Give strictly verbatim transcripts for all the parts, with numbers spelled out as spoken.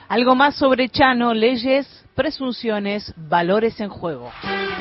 Algo más sobre Chano, leyes, presunciones, valores en juego.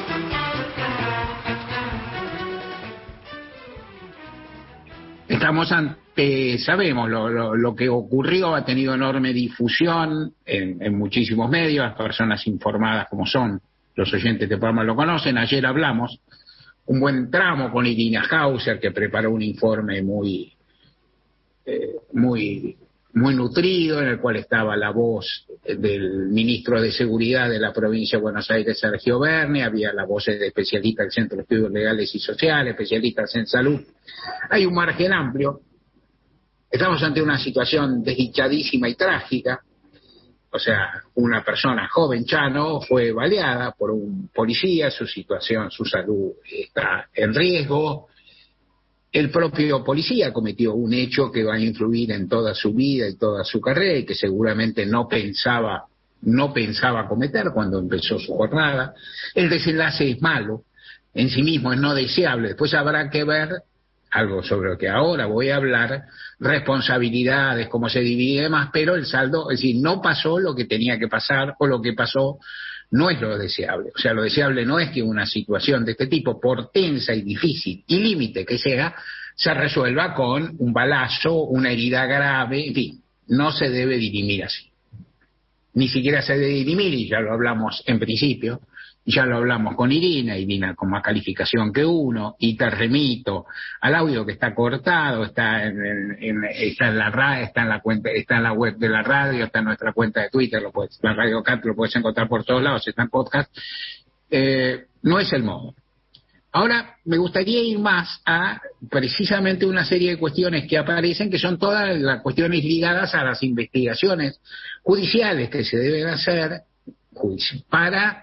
Estamos ante, sabemos, lo, lo, lo que ocurrió ha tenido enorme difusión en, en muchísimos medios, las personas informadas como son los oyentes de programa lo conocen. Ayer hablamos un buen tramo con Irina Hauser, que preparó un informe muy, eh, muy, muy nutrido, en el cual estaba la voz del ministro de Seguridad de la provincia de Buenos Aires, Sergio Berni, había la voz de especialistas del Centro de Estudios Legales y Sociales, especialistas en salud. Hay un margen amplio. Estamos ante una situación desdichadísima y trágica. O sea, una persona joven, Chano, fue baleada por un policía, su situación, su salud está en riesgo. El propio policía cometió un hecho que va a influir en toda su vida y toda su carrera y que seguramente no pensaba, no pensaba cometer cuando empezó su jornada. El desenlace es malo, en sí mismo es no deseable. Después habrá que ver algo sobre lo que ahora voy a hablar, responsabilidades, cómo se divide y demás, pero el saldo, es decir, no pasó lo que tenía que pasar, o lo que pasó no es lo deseable. O sea, lo deseable no es que una situación de este tipo, por tensa y difícil y límite que sea, se resuelva con un balazo, una herida grave, en fin, no se debe dirimir así. Ni siquiera se debe dirimir, y ya lo hablamos en principio, ya lo hablamos con Irina, Irina con más calificación que uno, y te remito al audio que está cortado, está en, en, está en la radio, está en la cuenta, está en la web de la radio, está en nuestra cuenta de Twitter, lo puedes, la Radio Cat lo puedes encontrar por todos lados, está en podcast. Eh, no es el modo. Ahora me gustaría ir más a precisamente una serie de cuestiones que aparecen, que son todas las cuestiones ligadas a las investigaciones judiciales que se deben hacer para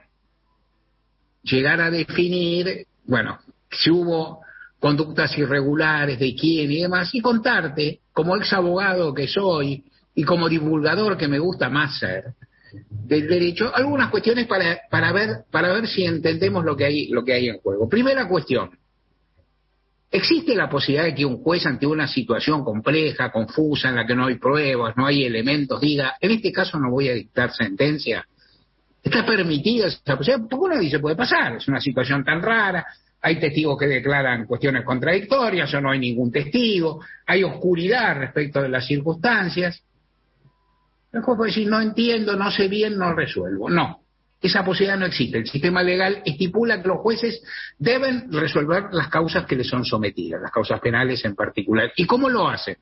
llegar a definir, bueno, si hubo conductas irregulares, de quién y demás, y contarte, como ex abogado que soy y como divulgador que me gusta más ser del derecho, algunas cuestiones para para ver para ver si entendemos lo que hay lo que hay en juego. Primera cuestión: ¿existe la posibilidad de que un juez, ante una situación compleja, confusa, en la que no hay pruebas, no hay elementos, diga, en este caso no voy a dictar sentencia? ¿Está permitida esa posibilidad? Porque uno dice, puede pasar, es una situación tan rara, hay testigos que declaran cuestiones contradictorias o no hay ningún testigo, hay oscuridad respecto de las circunstancias. El juez puede decir, no entiendo, no sé bien, no resuelvo. No, esa posibilidad no existe. El sistema legal estipula que los jueces deben resolver las causas que les son sometidas, las causas penales en particular. ¿Y cómo lo hacen?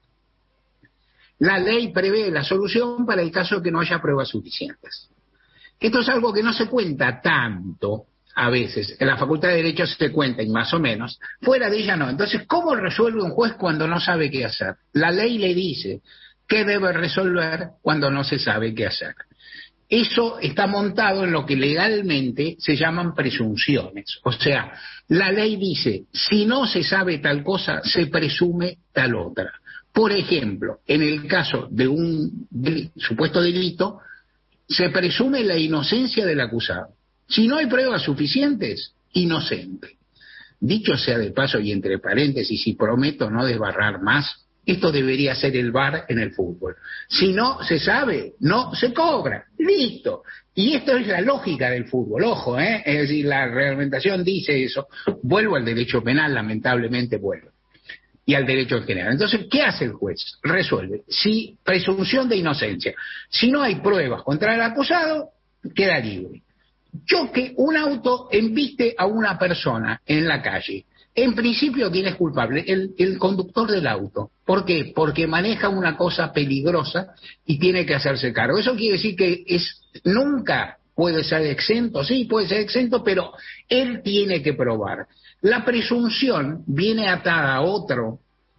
La ley prevé la solución para el caso de que no haya pruebas suficientes. Esto es algo que no se cuenta tanto a veces. En la Facultad de Derecho se cuenta, y más o menos. Fuera de ella no. Entonces, ¿cómo resuelve un juez cuando no sabe qué hacer? La ley le dice qué debe resolver cuando no se sabe qué hacer. Eso está montado en lo que legalmente se llaman presunciones. O sea, la ley dice, si no se sabe tal cosa, se presume tal otra. Por ejemplo, en el caso de un del- supuesto delito, se presume la inocencia del acusado. Si no hay pruebas suficientes, inocente. Dicho sea de paso y entre paréntesis, y prometo no desbarrar más, esto debería ser el V A R en el fútbol. Si no se sabe, no se cobra. Listo. Y esto es la lógica del fútbol, ojo, ¿eh? Es decir, la reglamentación dice eso. Vuelvo al derecho penal, lamentablemente vuelvo. Y al derecho en general. Entonces, ¿qué hace el juez? Resuelve. Si presunción de inocencia. Si no hay pruebas contra el acusado, queda libre. Choque, un auto embiste a una persona en la calle. En principio, ¿quién es culpable? El, el conductor del auto. ¿Por qué? Porque maneja una cosa peligrosa y tiene que hacerse cargo. Eso quiere decir que es nunca puede ser exento, sí, puede ser exento, pero él tiene que probar. La presunción viene atada a otro,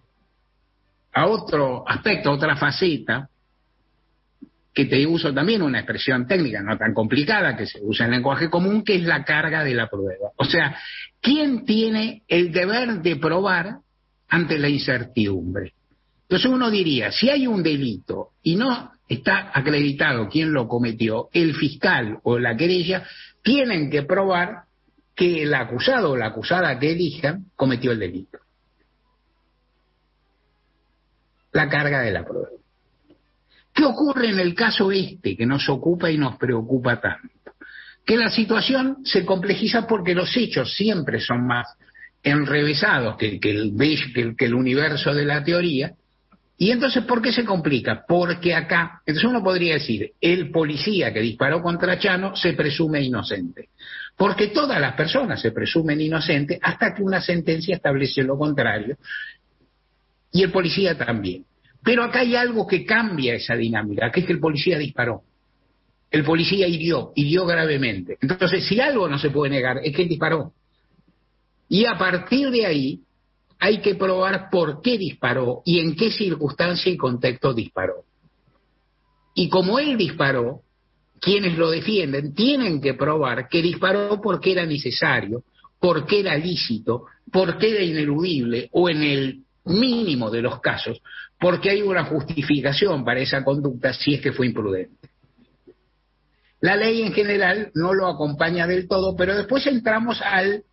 a otro aspecto, a otra faceta, que te uso también una expresión técnica no tan complicada que se usa en lenguaje común, que es la carga de la prueba. O sea, ¿quién tiene el deber de probar ante la incertidumbre? Entonces uno diría, si hay un delito y no está acreditado quién lo cometió, el fiscal o la querella tienen que probar que el acusado o la acusada que elijan cometió el delito. La carga de la prueba. ¿Qué ocurre en el caso este que nos ocupa y nos preocupa tanto? Que la situación se complejiza porque los hechos siempre son más enrevesados que, que, el, que, que el universo de la teoría. Y entonces, ¿por qué se complica? Porque acá, entonces uno podría decir, el policía que disparó contra Chano se presume inocente. Porque todas las personas se presumen inocentes hasta que una sentencia establece lo contrario. Y el policía también. Pero acá hay algo que cambia esa dinámica, que es que el policía disparó. El policía hirió, hirió gravemente. Entonces, si algo no se puede negar, es que él disparó. Y a partir de ahí, hay que probar por qué disparó y en qué circunstancia y contexto disparó. Y como él disparó, quienes lo defienden tienen que probar que disparó porque era necesario, porque era lícito, porque era ineludible, o en el mínimo de los casos, porque hay una justificación para esa conducta si es que fue imprudente. La ley en general no lo acompaña del todo, pero después entramos al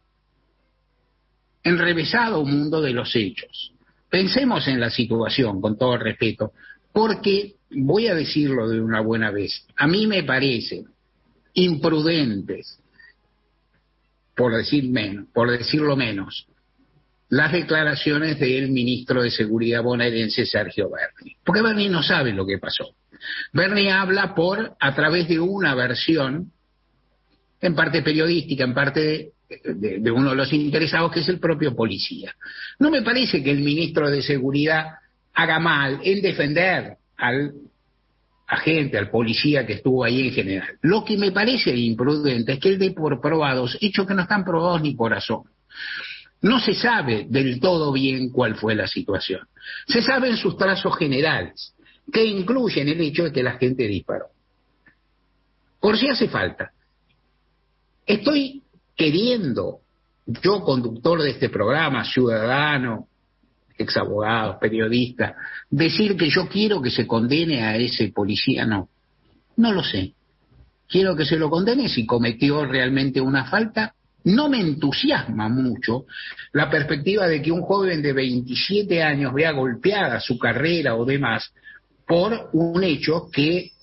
enrevesado mundo de los hechos. Pensemos en la situación, con todo el respeto, porque, voy a decirlo de una buena vez, a mí me parecen imprudentes, por decir menos, por decirlo menos, las declaraciones del ministro de Seguridad bonaerense, Sergio Berni. Porque Berni no sabe lo que pasó. Berni habla por, a través de una versión, en parte periodística, en parte de, de, de uno de los interesados, que es el propio policía. No me parece que el ministro de Seguridad haga mal en defender al agente, al policía que estuvo ahí en general. Lo que me parece imprudente es que él dé por probados hechos que no están probados ni por asomo. No se sabe del todo bien cuál fue la situación. Se saben sus trazos generales, que incluyen el hecho de que la gente disparó. Por si hace falta. Estoy queriendo, yo conductor de este programa, ciudadano, exabogado, periodista, decir que yo quiero que se condene a ese policía, no. No lo sé. Quiero que se lo condene si cometió realmente una falta. No me entusiasma mucho la perspectiva de que un joven de veintisiete años vea golpeada su carrera o demás por un hecho que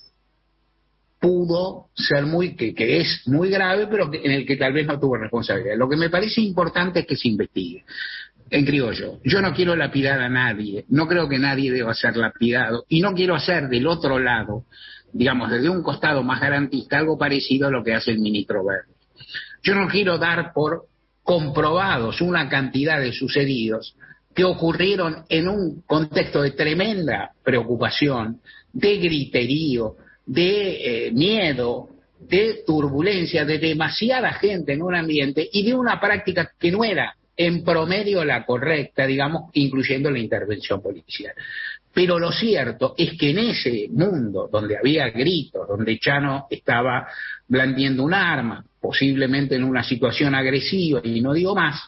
pudo ser muy, que, que es muy grave, pero que, en el que tal vez no tuvo responsabilidad. Lo que me parece importante es que se investigue. En criollo, yo no quiero lapidar a nadie, no creo que nadie deba ser lapidado, y no quiero hacer del otro lado, digamos, desde un costado más garantista, algo parecido a lo que hace el ministro Berni. Yo no quiero dar por comprobados una cantidad de sucedidos que ocurrieron en un contexto de tremenda preocupación, de griterío, de eh, miedo, de turbulencia, de demasiada gente en un ambiente y de una práctica que no era en promedio la correcta, digamos, incluyendo la intervención policial. Pero lo cierto es que en ese mundo donde había gritos, donde Chano estaba blandiendo un arma, posiblemente en una situación agresiva, y no digo más,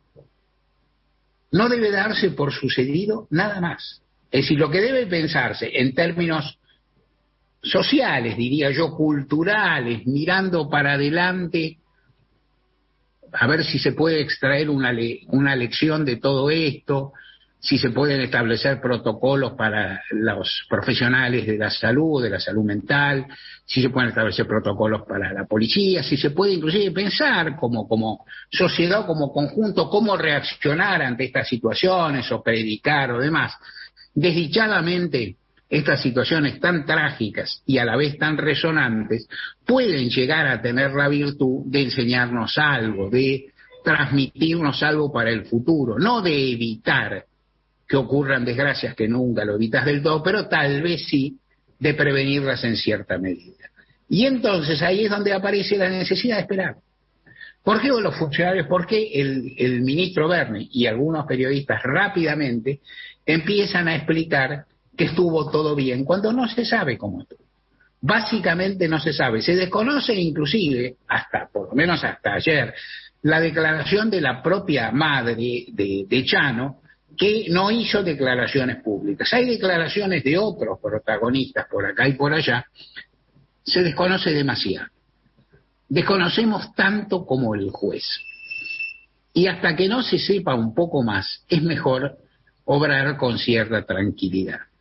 no debe darse por sucedido nada más. Es decir, lo que debe pensarse en términos sociales, diría yo, culturales, mirando para adelante, a ver si se puede extraer una, le- una lección de todo esto, si se pueden establecer protocolos para los profesionales de la salud, de la salud mental, si se pueden establecer protocolos para la policía, si se puede inclusive pensar como, como sociedad o como conjunto cómo reaccionar ante estas situaciones o predicar o demás. Desdichadamente, estas situaciones tan trágicas y a la vez tan resonantes pueden llegar a tener la virtud de enseñarnos algo, de transmitirnos algo para el futuro, no de evitar que ocurran desgracias que nunca lo evitas del todo, pero tal vez sí de prevenirlas en cierta medida. Y entonces ahí es donde aparece la necesidad de esperar. ¿Por qué los funcionarios, por qué el, el ministro Berni y algunos periodistas rápidamente empiezan a explicar que estuvo todo bien, cuando no se sabe cómo estuvo? Básicamente no se sabe, se desconoce inclusive, hasta por lo menos hasta ayer, la declaración de la propia madre de, de Chano, que no hizo declaraciones públicas. Hay declaraciones de otros protagonistas por acá y por allá, se desconoce demasiado. Desconocemos tanto como el juez. Y hasta que no se sepa un poco más, es mejor obrar con cierta tranquilidad.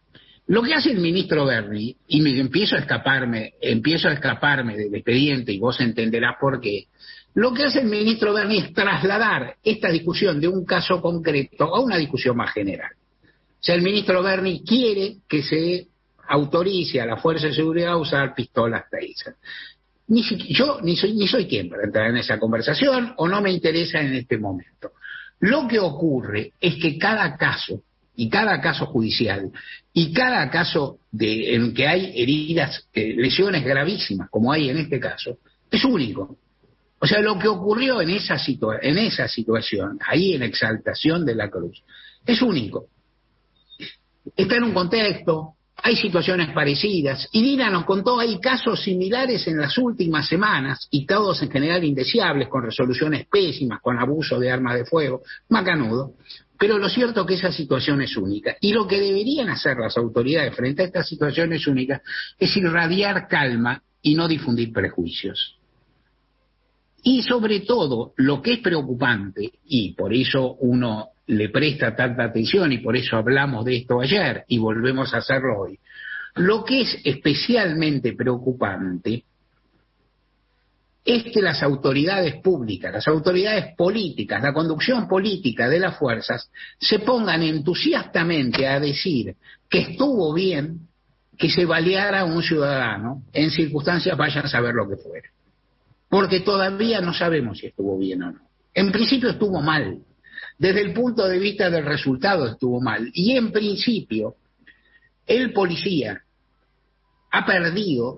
Lo que hace el ministro Berni, y me empiezo a escaparme, empiezo a escaparme del expediente, y vos entenderás por qué, lo que hace el ministro Berni es trasladar esta discusión de un caso concreto a una discusión más general. O sea, el ministro Berni quiere que se autorice a la Fuerza de Seguridad a usar pistolas Taser. Ni si, yo ni soy, ni soy quien para entrar en esa conversación, o no me interesa en este momento. Lo que ocurre es que cada caso, y cada caso judicial, y cada caso de, en que hay heridas, eh, lesiones gravísimas, como hay en este caso, es único. O sea, lo que ocurrió en esa, situa- en esa situación, ahí en Exaltación de la Cruz, es único. Está en un contexto, hay situaciones parecidas, y Dina nos contó, hay casos similares en las últimas semanas, y todos en general indeseables, con resoluciones pésimas, con abuso de armas de fuego, macanudo, pero lo cierto es que esa situación es única, y lo que deberían hacer las autoridades frente a estas situaciones únicas es irradiar calma y no difundir prejuicios. Y sobre todo, lo que es preocupante, y por eso uno le presta tanta atención, y por eso hablamos de esto ayer, y volvemos a hacerlo hoy, lo que es especialmente preocupante es que las autoridades públicas, las autoridades políticas, la conducción política de las fuerzas, se pongan entusiastamente a decir que estuvo bien que se baleara a un ciudadano en circunstancias, vayan a saber lo que fuera. Porque todavía no sabemos si estuvo bien o no. En principio estuvo mal. Desde el punto de vista del resultado estuvo mal. Y en principio, el policía ha perdido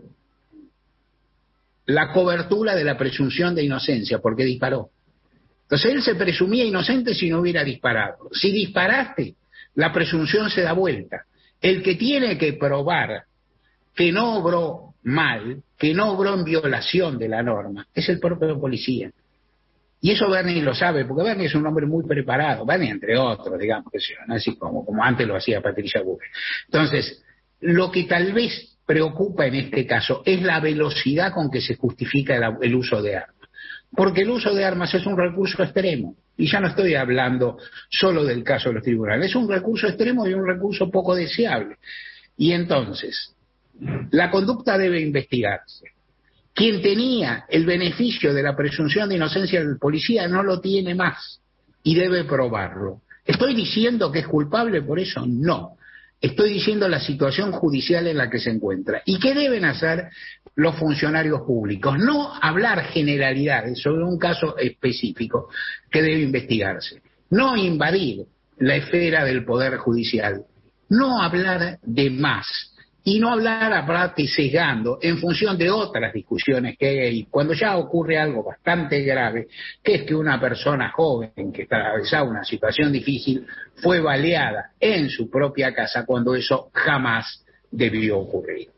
la cobertura de la presunción de inocencia porque disparó. Entonces él se presumía inocente si no hubiera disparado. Si disparaste, la presunción se da vuelta. El que tiene que probar que no obró mal, que no obró en violación de la norma, es el propio policía. Y eso Berni lo sabe, porque Berni es un hombre muy preparado, Berni entre otros, digamos, que sea, ¿no? Así como, como antes lo hacía Patricia Bullrich. Entonces, lo que tal vez preocupa en este caso es la velocidad con que se justifica el, el uso de armas. Porque el uso de armas es un recurso extremo, y ya no estoy hablando solo del caso de los tribunales, es un recurso extremo y un recurso poco deseable. Y entonces, la conducta debe investigarse. Quien tenía el beneficio de la presunción de inocencia del policía no lo tiene más y debe probarlo. ¿Estoy diciendo que es culpable por eso? No. Estoy diciendo la situación judicial en la que se encuentra. ¿Y qué deben hacer los funcionarios públicos? No hablar generalidades sobre un caso específico que debe investigarse. No invadir la esfera del Poder Judicial. No hablar de más. Y no hablar aparte sesgando en función de otras discusiones que hay cuando ya ocurre algo bastante grave, que es que una persona joven que atravesaba una situación difícil fue baleada en su propia casa cuando eso jamás debió ocurrir.